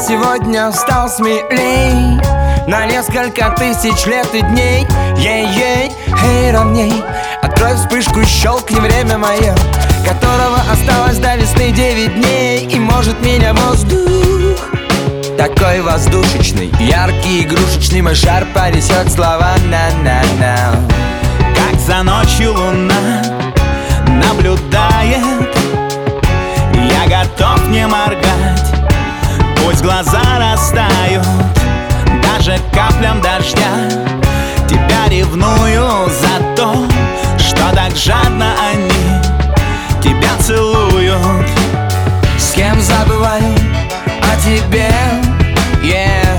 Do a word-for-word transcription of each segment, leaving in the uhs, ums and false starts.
сегодня стал смелей на несколько тысяч лет и дней. Ей-ей, эй, ровней, открой вспышку, щелкни время мое, которого осталось до весны девять дней. И может меня воздух такой воздушечный, яркий, игрушечный, мой шар понесет слова на-на-на. Как за ночью луна наблюдает, я готов не моргать, пусть глаза растают даже каплям дождя. Тебя ревную за то, что так жадно они тебя целуют. С кем забываю о тебе, yeah.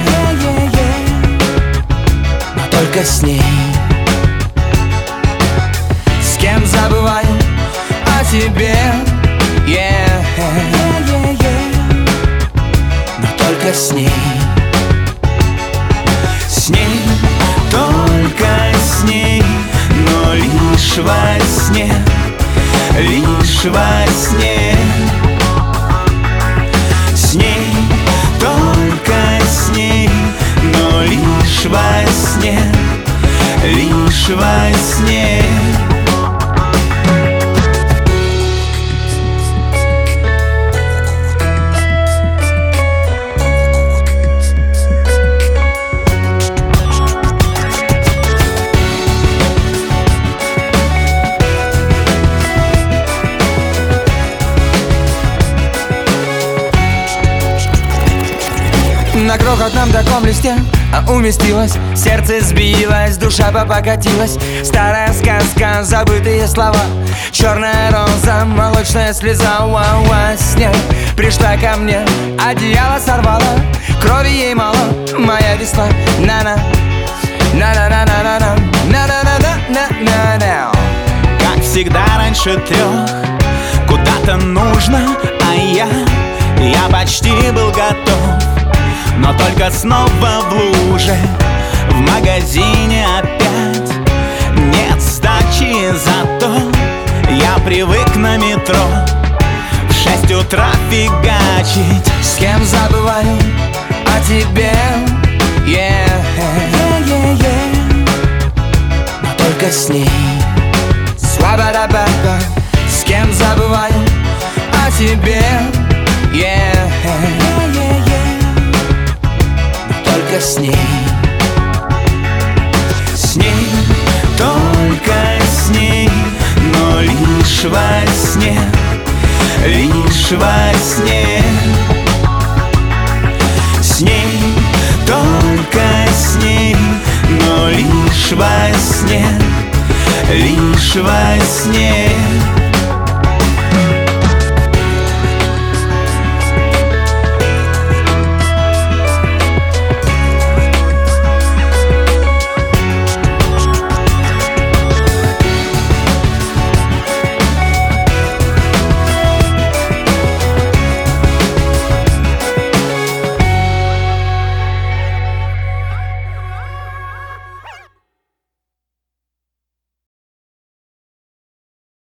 Но только с ней. С кем забываю о тебе, yeah. Но только с ней. С ней, только с ней, но лишь во сне, лишь во сне. С ней, только с ней, но лишь во сне, лишь во сне. На крохотном таком листе а уместилась, сердце сбилось, душа покатилась. Старая сказка, забытые слова, черная роза, молочная слеза. Уа -уа. С ней пришла ко мне, одеяло сорвала, крови ей мало, моя весна. На-на, на-на-на-на-на, на-на-на-на-на-на. Как всегда раньше трех, куда-то нужно, а я, я почти был готов. Но только снова в луже, в магазине опять нет сдачи, зато я привык на метро в шесть утра фигачить. С кем забываю о тебе, yeah. Но только с ней. Свабада-баба. С кем забываю о тебе, yeah. Только с ней. С ней, только с ней, но лишь во сне, лишь во сне. С ней, только с ней, но лишь во сне, лишь во сне.